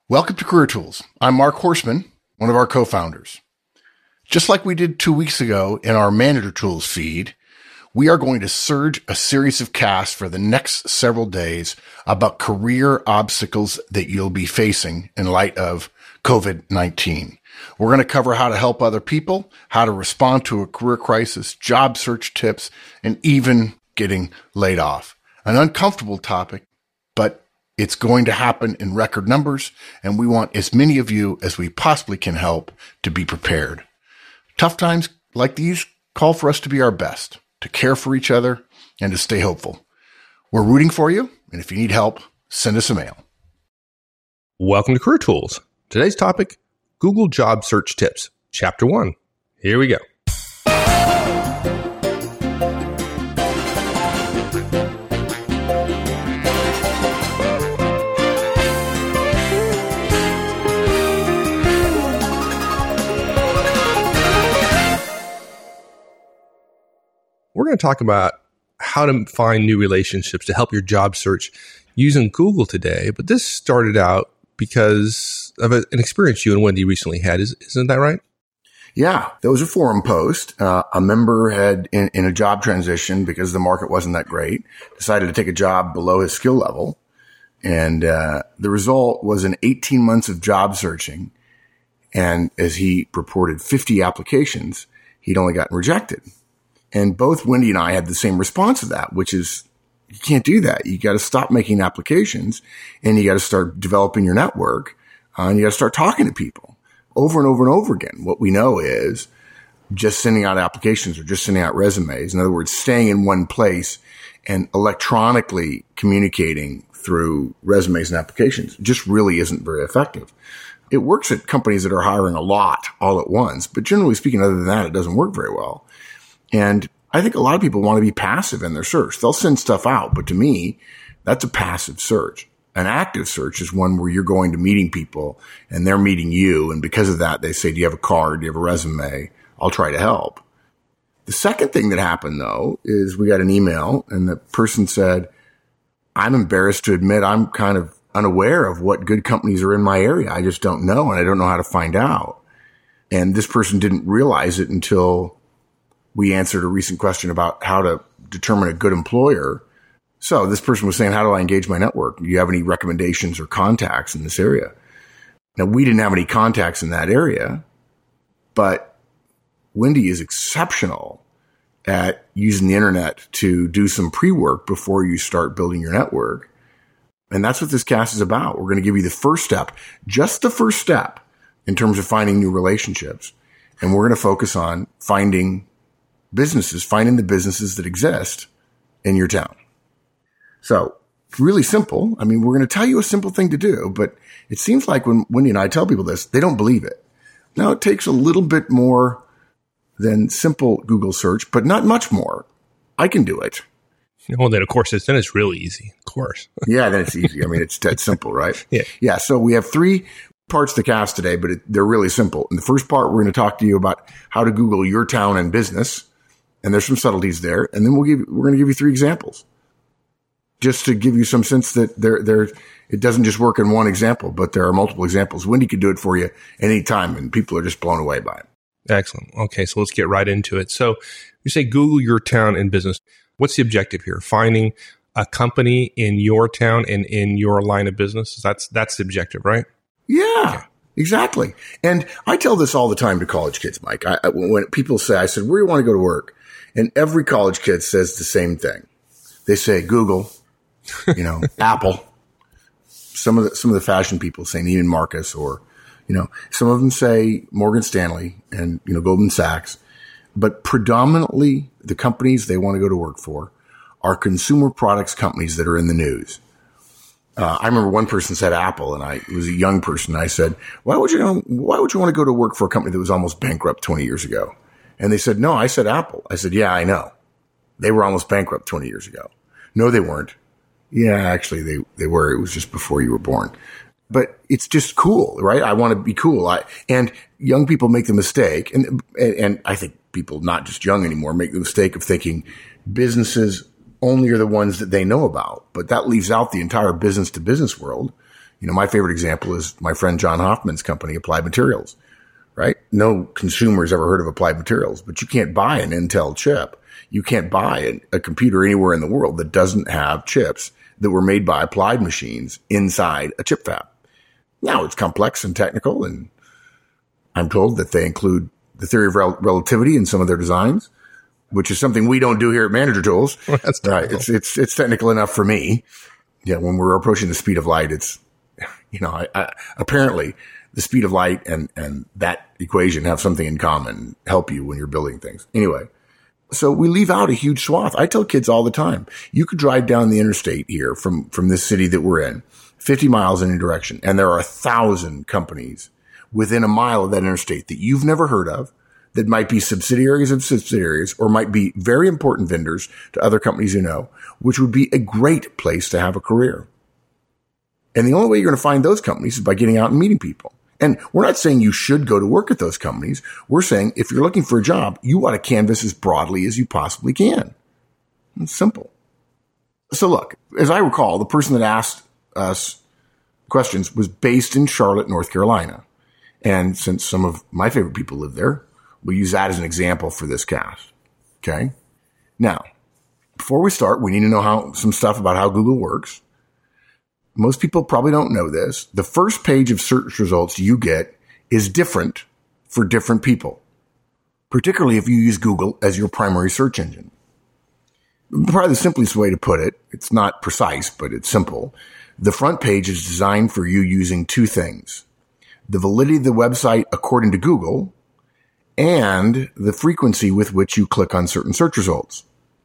Welcome to Career Tools. I'm Mark Horstman, one of our co-founders. Just like we did 2 weeks ago in our Manager Tools feed, we are going to surge a series of casts for the next several days about career obstacles that you'll be facing in light of COVID-19. We're going to cover how to help other people, how to respond to a career crisis, job search tips, and even getting laid off. An uncomfortable topic, but it's going to happen in record numbers, and we want as many of you as we possibly can help to be prepared. Tough times like these call for us to be our best, to care for each other, and to stay hopeful. We're rooting for you, and if you need help, send us a mail. Welcome to Career Tools. Today's topic, Google Job Search Tips, Chapter 1. Here we go. We're going to talk about how to find new relationships to help your job search using Google today. But this started out because of an experience you and Wendy recently had. Isn't that right? Yeah, there was a forum post. A member had, in a job transition, because the market wasn't that great, decided to take a job below his skill level. And the result was in 18 months of job searching. And as he reported 50 applications, he'd only gotten rejected. And both Wendy and I had the same response to that, which is, you can't do that. You got to stop making applications, and you got to start developing your network, and you got to start talking to people over and over and over again. What we know is just sending out applications or just sending out resumes. In other words, staying in one place and electronically communicating through resumes and applications just really isn't very effective. It works at companies that are hiring a lot all at once, but generally speaking, other than that, it doesn't work very well. And I think a lot of people want to be passive in their search. They'll send stuff out, but to me, that's a passive search. An active search is one where you're going to meeting people and they're meeting you. And because of that, they say, do you have a card? Do you have a resume? I'll try to help. The second thing that happened, though, is we got an email and the person said, I'm embarrassed to admit I'm kind of unaware of what good companies are in my area. I just don't know, and I don't know how to find out. And this person didn't realize it until we answered a recent question about how to determine a good employer. So this person was saying, how do I engage my network? Do you have any recommendations or contacts in this area? Now, we didn't have any contacts in that area, but Wendy is exceptional at using the internet to do some pre-work before you start building your network. And that's what this cast is about. We're going to give you the first step, just the first step in terms of finding new relationships. And we're going to focus on finding the businesses that exist in your town. So really simple. I mean, we're going to tell you a simple thing to do, but it seems like when Wendy and I tell people this, they don't believe it. Now, it takes a little bit more than simple Google search, but not much more. I can do it. Well, then, of course, then it's really easy. Of course. Yeah, then it's easy. I mean, it's that simple, right? Yeah. Yeah. So we have three parts of the cast today, but they're really simple. In the first part, we're going to talk to you about how to Google your town and business. And there's some subtleties there. And then we're going to give you 3 examples just to give you some sense that it doesn't just work in one example, but there are multiple examples. Wendy could do it for you anytime, and people are just blown away by it. Excellent. Okay. So let's get right into it. So you say Google your town and business. What's the objective here? Finding a company in your town and in your line of business. That's the objective, right? Yeah. Okay. Exactly. And I tell this all the time to college kids, Mike. When people say, I said, where do you want to go to work? And every college kid says the same thing. They say Google, Apple. Some of the fashion people say Neiman Marcus, or, some of them say Morgan Stanley and, Goldman Sachs. But predominantly the companies they want to go to work for are consumer products companies that are in the news. I remember one person said Apple, and it was a young person. I said, why would you want to go to work for a company that was almost bankrupt 20 years ago? And they said, no, I said Apple. I said, yeah, I know. They were almost bankrupt 20 years ago. No, they weren't. Yeah, actually they were. It was just before you were born. But it's just cool, right? I want to be cool. And young people make the mistake, and I think people not just young anymore make the mistake of thinking businesses only are the ones that they know about, but that leaves out the entire business to business world. My favorite example is my friend John Hoffman's company, Applied Materials, right? No consumer's ever heard of Applied Materials, but you can't buy an Intel chip. You can't buy a computer anywhere in the world that doesn't have chips that were made by Applied machines inside a chip fab. Now, it's complex and technical, and I'm told that they include the theory of relativity in some of their designs, which is something we don't do here at Manager Tools. That's right. It's technical enough for me. Yeah. When we're approaching the speed of light, it's, apparently the speed of light and that equation have something in common, help you when you're building things. Anyway, so we leave out a huge swath. I tell kids all the time, you could drive down the interstate here from this city that we're in, 50 miles in any direction, and there are 1,000 companies within a mile of that interstate that you've never heard of, that might be subsidiaries of subsidiaries or might be very important vendors to other companies which would be a great place to have a career. And the only way you're going to find those companies is by getting out and meeting people. And we're not saying you should go to work at those companies. We're saying if you're looking for a job, you ought to canvass as broadly as you possibly can. It's simple. So look, as I recall, the person that asked us questions was based in Charlotte, North Carolina. And since some of my favorite people live there, we'll use that as an example for this cast. Okay. Now, before we start, we need to know some stuff about how Google works. Most people probably don't know this. The first page of search results you get is different for different people, particularly if you use Google as your primary search engine. Probably the simplest way to put it, it's not precise, but it's simple. The front page is designed for you using two things: the validity of the website according to Google and the frequency with which you click on certain search results.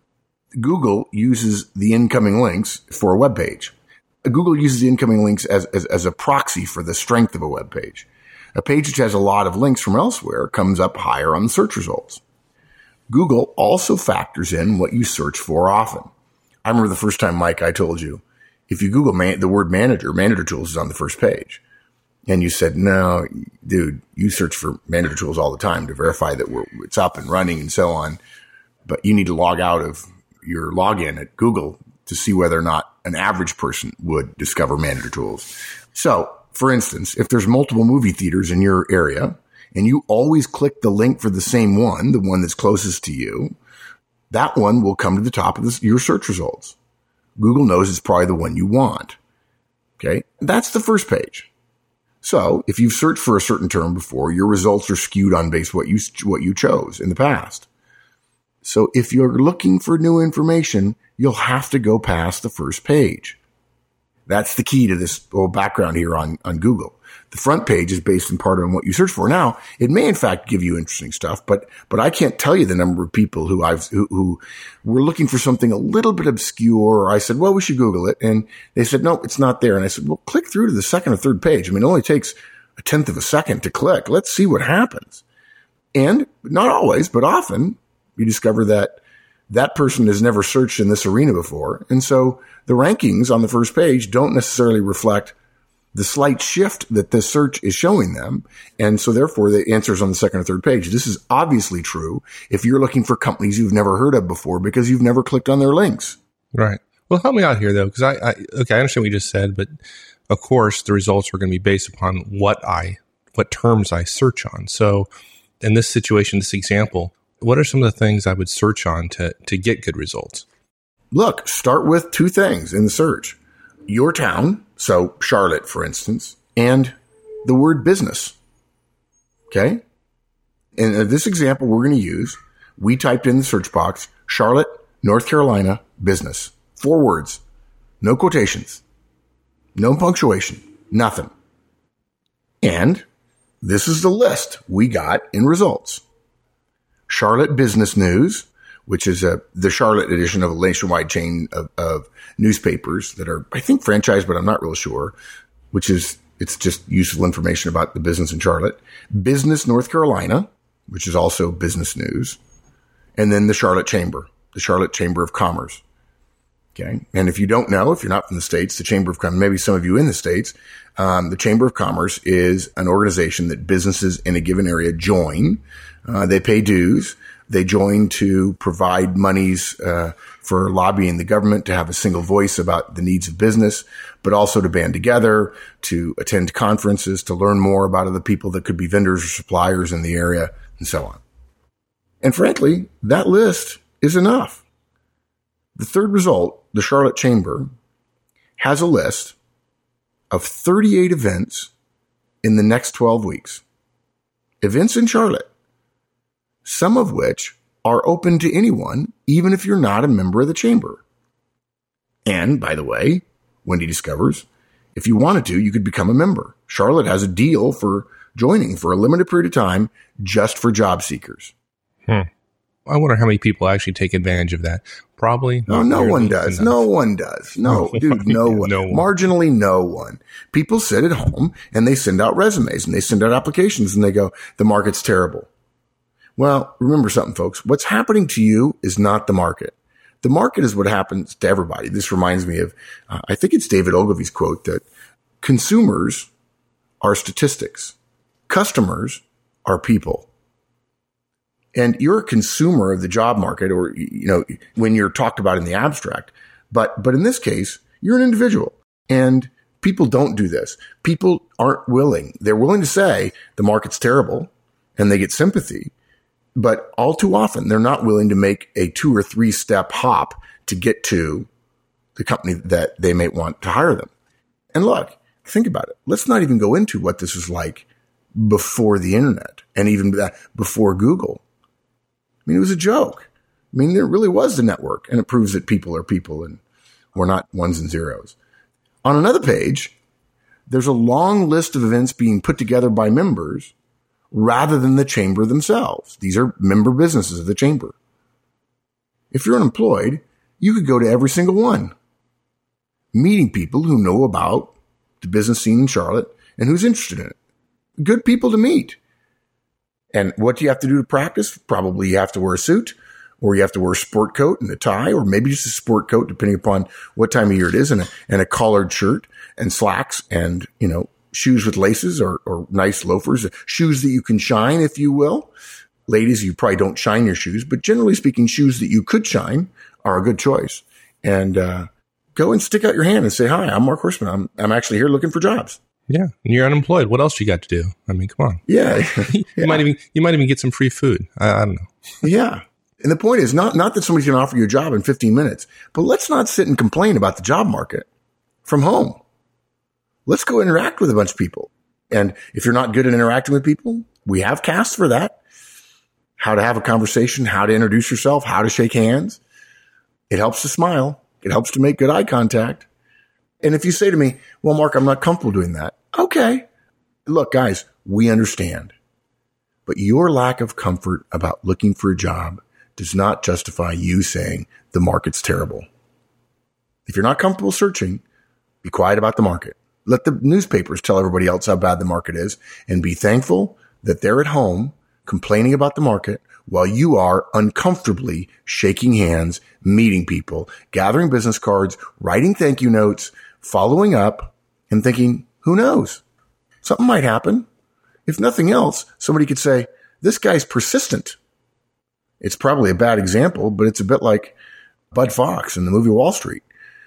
Google uses the incoming links for a web page. Google uses the incoming links as a proxy for the strength of a web page. A page which has a lot of links from elsewhere comes up higher on the search results. Google also factors in what you search for often. I remember the first time, Mike, I told you, if you Google the word Manager Tools is on the first page. And you said, no, dude, you search for Manager Tools all the time to verify that it's up and running and so on. But you need to log out of your login at Google to see whether or not an average person would discover Manager Tools. So, for instance, if there's multiple movie theaters in your area and you always click the link for the same one, the one that's closest to you, that one will come to the top of your search results. Google knows it's probably the one you want. Okay. That's the first page. So if you've searched for a certain term before, your results are skewed on base what you chose in the past. So if you're looking for new information, you'll have to go past the first page. That's the key to this whole background here on Google. The front page is based in part on what you search for. Now, it may in fact give you interesting stuff, but I can't tell you the number of people who were looking for something a little bit obscure. Or I said, well, we should Google it. And they said, no, it's not there. And I said, well, click through to the second or third page. I mean, it only takes 1/10 of a second to click. Let's see what happens. And not always, but often you discover that person has never searched in this arena before. And so the rankings on the first page don't necessarily reflect the slight shift that the search is showing them. And so therefore the answer's on the second or third page. This is obviously true if you're looking for companies you've never heard of before because you've never clicked on their links. Right. Well, help me out here though, because I understand what you just said, but of course the results are going to be based upon what terms I search on. So in this situation, this example, what are some of the things I would search on to get good results? Look, start with two things in the search. Your town, so Charlotte, for instance, and the word business. Okay? And in this example we're going to use, we typed in the search box, Charlotte, North Carolina, business. 4 words. No quotations. No punctuation. Nothing. And this is the list we got in results. Charlotte Business News, which is the Charlotte edition of a nationwide chain of newspapers that are, I think, franchised, but I'm not real sure, it's just useful information about the business in Charlotte. Business North Carolina, which is also business news. And then the Charlotte Chamber of Commerce. Okay. And if you don't know, if you're not from the States, the Chamber of Commerce, maybe some of you in the States, the Chamber of Commerce is an organization that businesses in a given area join. They pay dues. They join to provide monies for lobbying the government to have a single voice about the needs of business, but also to band together, to attend conferences, to learn more about other people that could be vendors or suppliers in the area, and so on. And frankly, that list is enough. The third result, the Charlotte Chamber, has a list of 38 events in the next 12 weeks. Events in Charlotte, some of which are open to anyone, even if you're not a member of the chamber. And, by the way, Wendy discovers, if you wanted to, you could become a member. Charlotte has a deal for joining for a limited period of time just for job seekers. I wonder how many people actually take advantage of that. Probably. No one does. No one does. No, dude, no one. No one. Marginally, no one. People sit at home and they send out resumes and they send out applications and they go, the market's terrible. Well, remember something, folks. What's happening to you is not the market. The market is what happens to everybody. This reminds me of, I think it's David Ogilvy's quote that consumers are statistics. Customers are people. And you're a consumer of the job market, or, when you're talked about in the abstract. But in this case, you're an individual, and people don't do this. People aren't willing. They're willing to say the market's terrible and they get sympathy, but all too often they're not willing to make a 2 or 3 step hop to get to the company that they may want to hire them. And look, think about it. Let's not even go into what this was like before the internet and even before Google. I mean, it was a joke. I mean, there really was the network, and it proves that people are people and we're not ones and zeros. On another page, there's a long list of events being put together by members rather than the chamber themselves. These are member businesses of the chamber. If you're unemployed, you could go to every single one, meeting people who know about the business scene in Charlotte and who's interested in it. Good people to meet. And what do you have to do to practice? Probably you have to wear a suit, or you have to wear a sport coat and a tie, or maybe just a sport coat, depending upon what time of year it is, and a collared shirt and slacks and, shoes with laces or nice loafers, shoes that you can shine, if you will. Ladies, you probably don't shine your shoes, but generally speaking, shoes that you could shine are a good choice. And go and stick out your hand and say, hi, I'm Mark Horstman. I'm actually here looking for jobs. Yeah, and you're unemployed. What else you got to do? I mean, come on. Yeah, you might even get some free food. I don't know. Yeah, and the point is not that somebody's going to offer you a job in 15 minutes, but let's not sit and complain about the job market from home. Let's go interact with a bunch of people. And if you're not good at interacting with people, we have casts for that. How to have a conversation, how to introduce yourself, how to shake hands. It helps to smile. It helps to make good eye contact. And if you say to me, well, Mark, I'm not comfortable doing that. Okay. Look, guys, we understand. But your lack of comfort about looking for a job does not justify you saying the market's terrible. If you're not comfortable searching, be quiet about the market. Let the newspapers tell everybody else how bad the market is, and be thankful that they're at home complaining about the market while you are uncomfortably shaking hands, meeting people, gathering business cards, writing thank you notes, following up, and thinking, who knows? Something might happen. If nothing else, somebody could say, this guy's persistent. It's probably a bad example, but it's a bit like Bud Fox in the movie Wall Street.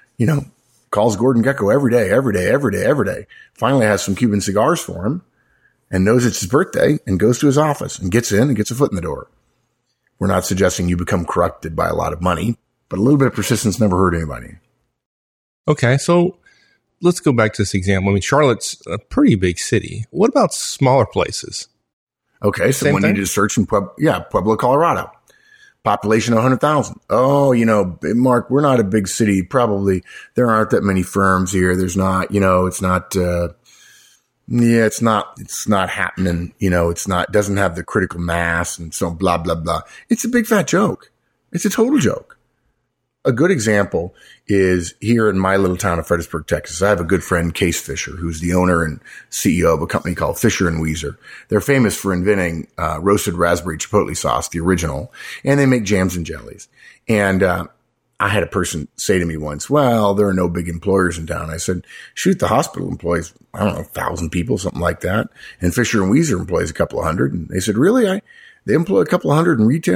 Calls Gordon Gekko every day. Finally has some Cuban cigars for him and knows it's his birthday and goes to his office and gets in and gets a foot in the door. We're not suggesting you become corrupted by a lot of money, but a little bit of persistence never hurt anybody. Okay, so let's go back to this example. I mean, Charlotte's a pretty big city. What about smaller places? Okay, so when you did a search in Pueblo, Colorado. Population of 100,000. Oh, Mark, we're not a big city. Probably there aren't that many firms here. There's not, it's not, it's not happening. Doesn't have the critical mass and so blah, blah, blah. It's a big fat joke. It's a total joke. A good example is here in my little town of Fredericksburg, Texas. I have a good friend, Case Fisher, who's the owner and CEO of a company called Fisher & Weezer. They're famous for inventing roasted raspberry chipotle sauce, the original, and they make jams and jellies. And I had a person say to me once, well, there are no big employers in town. I said, shoot, the hospital employs, 1,000 people, something like that. And Fisher & Weezer employs a couple of hundred. And they said, really? They employ a couple of hundred in retail?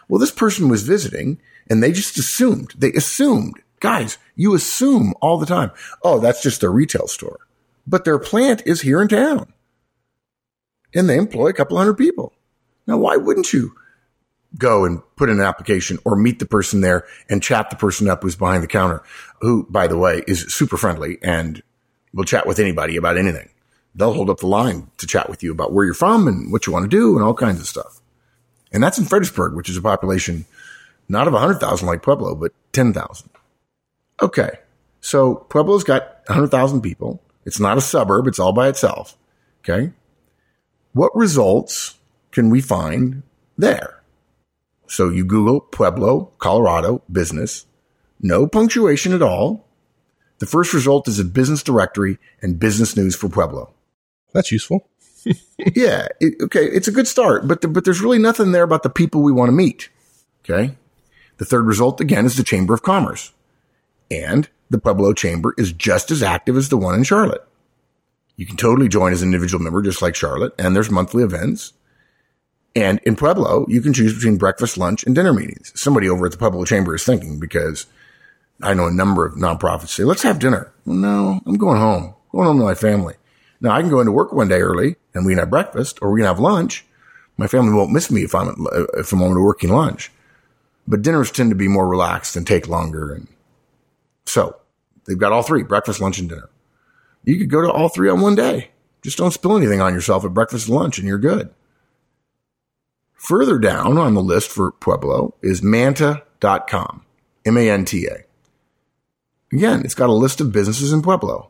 Well, this person was visiting and they just assumed. They assumed. Guys, you assume all the time. Oh, that's just their retail store. But their plant is here in town. And they employ a couple hundred people. Now, why wouldn't you go and put in an application or meet the person there and chat the person up who's behind the counter, who, by the way, is super friendly and will chat with anybody about anything. They'll hold up the line to chat with you about where you're from and what you want to do and all kinds of stuff. And that's in Fredericksburg, which is a population not of 100,000 like Pueblo, but 10,000. Okay. So Pueblo's got 100,000 people. It's not a suburb. It's all by itself. Okay. What results can we find there? So you Google Pueblo, Colorado business, no punctuation at all. The first result is a business directory and business news for Pueblo. That's useful. Yeah. Okay. It's a good start, but there's really nothing there about the people we want to meet. Okay. The third result again is the Chamber of Commerce, and the Pueblo Chamber is just as active as the one in Charlotte. You can totally join as an individual member, just like Charlotte, and there's monthly events. And in Pueblo, you can choose between breakfast, lunch, and dinner meetings. Somebody over at the Pueblo Chamber is thinking, because I know a number of nonprofits say, let's have dinner. Well, no, I'm going home to my family. Now, I can go into work one day early, and we can have breakfast, or we can have lunch. My family won't miss me if I'm on a working lunch. But dinners tend to be more relaxed and take longer. And so they've got all three, breakfast, lunch, and dinner. You could go to all three on one day. Just don't spill anything on yourself at breakfast and lunch, and you're good. Further down on the list for Pueblo is Manta.com, M-A-N-T-A. Again, it's got a list of businesses in Pueblo.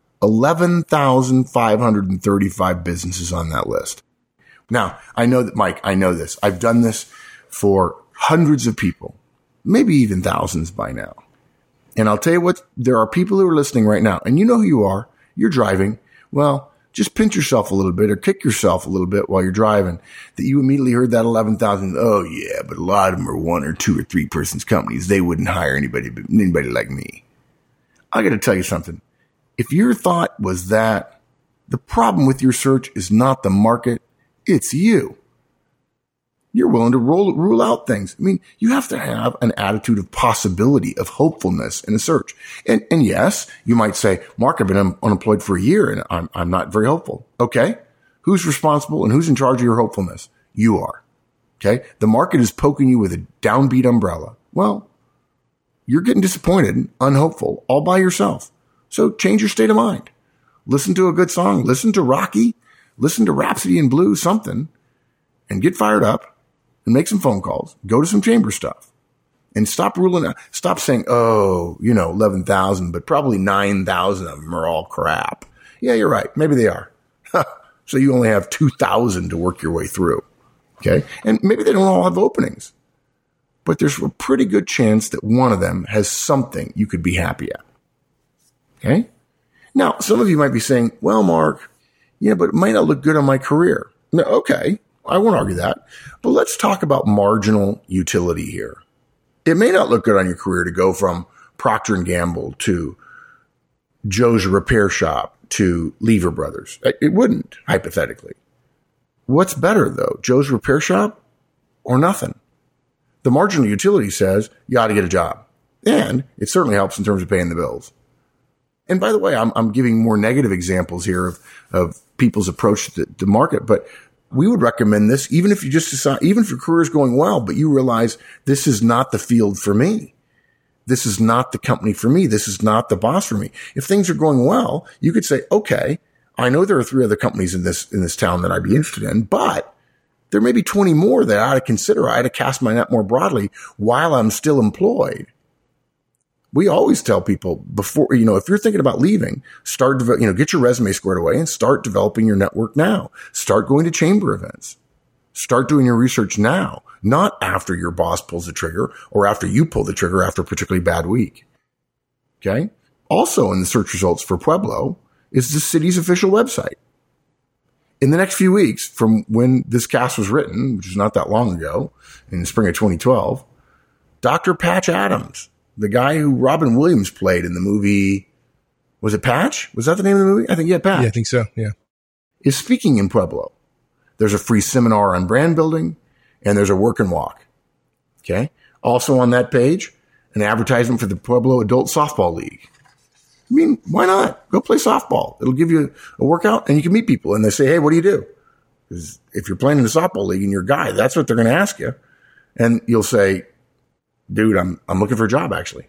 11,535 businesses on that list. Now, I know that, Mike, I know this. I've done this for hundreds of people, maybe even thousands by now. And I'll tell you what, there are people who are listening right now, and you know who you are. You're driving. Well, just pinch yourself a little bit or kick yourself a little bit while you're driving that you immediately heard that 11,000. Oh, yeah, but a lot of them are 1 or 2 or 3 persons companies. They wouldn't hire anybody like me. I got to tell you something. If your thought was that, the problem with your search is not the market, it's you. You're willing to rule out things. I mean, you have to have an attitude of possibility, of hopefulness in a search. And yes, you might say, Mark, I've been unemployed for a year and I'm not very hopeful. Okay. Who's responsible and who's in charge of your hopefulness? You are. Okay. The market is poking you with a downbeat umbrella. Well, you're getting disappointed, unhopeful, all by yourself. So change your state of mind. Listen to a good song. Listen to Rocky. Listen to Rhapsody in Blue, something, and get fired up. And make some phone calls, go to some chamber stuff, and stop saying, 11,000, but probably 9,000 of them are all crap. Yeah, you're right. Maybe they are. So you only have 2,000 to work your way through. Okay. And maybe they don't all have openings, but there's a pretty good chance that one of them has something you could be happy at. Okay. Now, some of you might be saying, well, Mark, yeah, but it might not look good on my career. No, okay. I won't argue that, but let's talk about marginal utility here. It may not look good on your career to go from Procter & Gamble to Joe's Repair Shop to Lever Brothers. It wouldn't, hypothetically. What's better, though, Joe's Repair Shop or nothing? The marginal utility says you ought to get a job, and it certainly helps in terms of paying the bills. And by the way, I'm giving more negative examples here of people's approach to the market, but we would recommend this even if you just decide, even if your career is going well, but you realize this is not the field for me. This is not the company for me. This is not the boss for me. If things are going well, you could say, okay, I know there are 3 other companies in this town that I'd be interested in, but there may be 20 more that I ought to consider. I ought to cast my net more broadly while I'm still employed. We always tell people before, if you're thinking about leaving, get your resume squared away and start developing your network now. Start going to chamber events. Start doing your research now, not after your boss pulls the trigger or after you pull the trigger after a particularly bad week. Okay. Also in the search results for Pueblo is the city's official website. In the next few weeks from when this cast was written, which is not that long ago, in the spring of 2012, Dr. Patch Adams, the guy who Robin Williams played in the movie, was it Patch? Was that the name of the movie? I think, yeah, Patch. Yeah, I think so, yeah. Is speaking in Pueblo. There's a free seminar on brand building, and there's a work and walk. Okay. Also on that page, an advertisement for the Pueblo Adult Softball League. I mean, why not? Go play softball. It'll give you a workout and you can meet people. And they say, hey, what do you do? Because if you're playing in the softball league and you're a guy, that's what they're going to ask you. And you'll say, dude, I'm looking for a job, actually.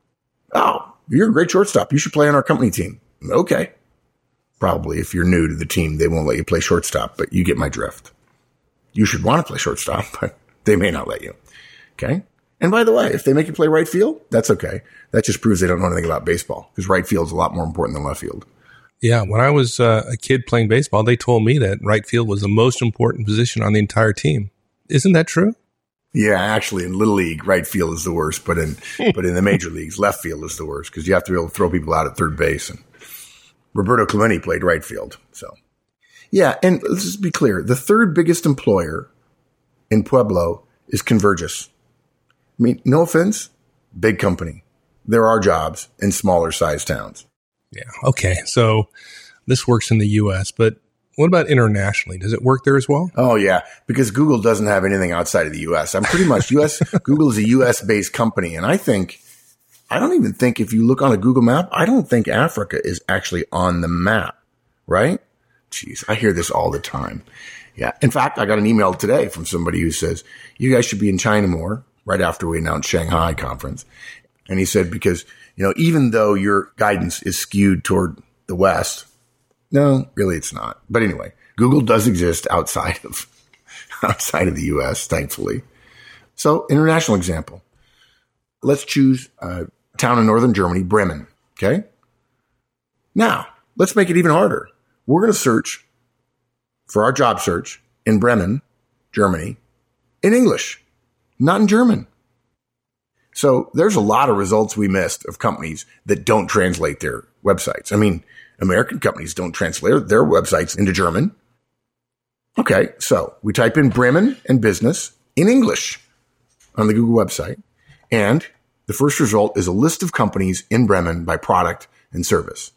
Oh, you're a great shortstop. You should play on our company team. Okay. Probably if you're new to the team, they won't let you play shortstop, but you get my drift. You should want to play shortstop, but they may not let you. Okay. And by the way, if they make you play right field, that's okay. That just proves they don't know anything about baseball, because right field is a lot more important than left field. Yeah. When I was a kid playing baseball, they told me that right field was the most important position on the entire team. Isn't that true? Yeah, actually, in Little League, right field is the worst, but in the major leagues, left field is the worst, because you have to be able to throw people out at third base. And Roberto Clemente played right field. So, yeah, and let's just be clear. The third biggest employer in Pueblo is Convergys. I mean, no offense, big company. There are jobs in smaller sized towns. Yeah. Okay. So this works in the U.S., but what about internationally? Does it work there as well? Oh, yeah, because Google doesn't have anything outside of the U.S. I'm pretty much Google is a U.S.-based company. And I don't even think if you look on a Google map, I don't think Africa is actually on the map, right? Jeez, I hear this all the time. Yeah. In fact, I got an email today from somebody who says, you guys should be in China more, right after we announced Shanghai conference. And he said, because, even though your guidance is skewed toward the West, no, really it's not. But anyway, Google does exist outside of the U.S., thankfully. So, international example. Let's choose a town in northern Germany, Bremen. Okay. Now, let's make it even harder. We're going to search for our job search in Bremen, Germany, in English, not in German. So there's a lot of results we missed of companies that don't translate their websites. I mean, American companies don't translate their websites into German. Okay, so we type in Bremen and business in English on the Google website, and the first result is a list of companies in Bremen by product and service.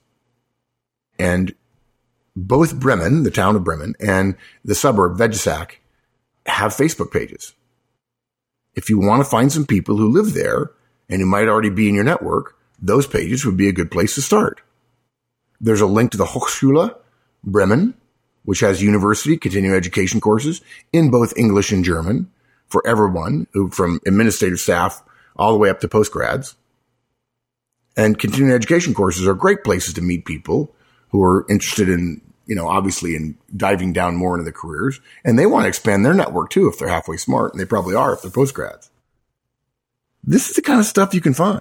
And both Bremen, the town of Bremen, and the suburb Vegesack have Facebook pages. If you want to find some people who live there and who might already be in your network, those pages would be a good place to start. There's a link to the Hochschule Bremen, which has university continuing education courses in both English and German for everyone, from administrative staff all the way up to postgrads. And continuing education courses are great places to meet people who are interested in, obviously in diving down more into the careers. And they want to expand their network too if they're halfway smart. And they probably are if they're postgrads. This is the kind of stuff you can find.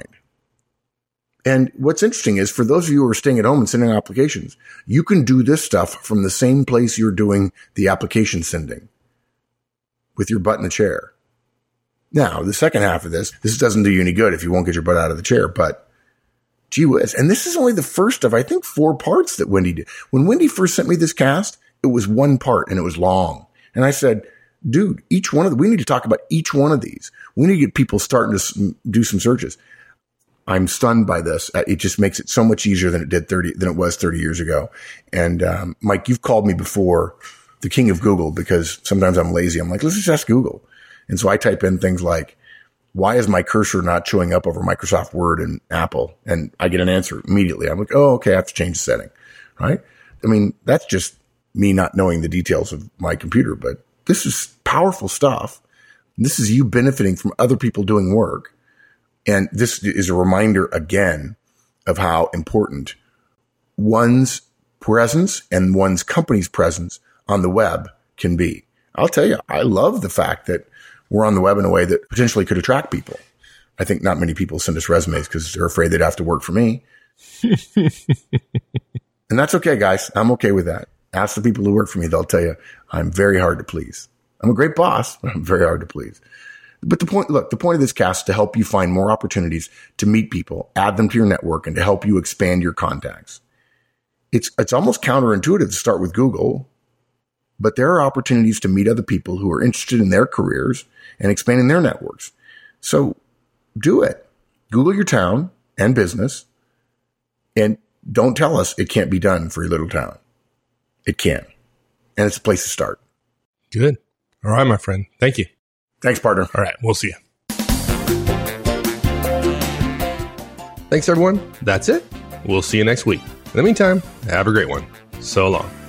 And what's interesting is for those of you who are staying at home and sending applications, you can do this stuff from the same place you're doing the application sending with your butt in the chair. Now, the second half of this doesn't do you any good if you won't get your butt out of the chair, but gee whiz. And this is only the first of, I think, 4 parts that Wendy did. When Wendy first sent me this cast, it was 1 part and it was long. And I said, dude, we need to talk about each one of these. We need to get people starting to do some searches. I'm stunned by this. It just makes it so much easier than it was 30 years ago. And, Mike, you've called me before the king of Google because sometimes I'm lazy. I'm like, let's just ask Google. And so I type in things like, why is my cursor not showing up over Microsoft Word and Apple? And I get an answer immediately. I'm like, oh, okay, I have to change the setting, right? I mean, that's just me not knowing the details of my computer, but this is powerful stuff. This is you benefiting from other people doing work. And this is a reminder again of how important one's presence and one's company's presence on the web can be. I'll tell you, I love the fact that we're on the web in a way that potentially could attract people. I think not many people send us resumes because they're afraid they'd have to work for me. And that's okay, guys. I'm okay with that. Ask the people who work for me. They'll tell you I'm very hard to please. I'm a great boss, but I'm very hard to please. But the point of this cast is to help you find more opportunities to meet people, add them to your network, and to help you expand your contacts. It's almost counterintuitive to start with Google, but there are opportunities to meet other people who are interested in their careers and expanding their networks. So do it. Google your town and business, and don't tell us it can't be done for your little town. It can. And it's a place to start. Good. All right, my friend. Thank you. Thanks, partner. All right. We'll see you. Thanks, everyone. That's it. We'll see you next week. In the meantime, have a great one. So long.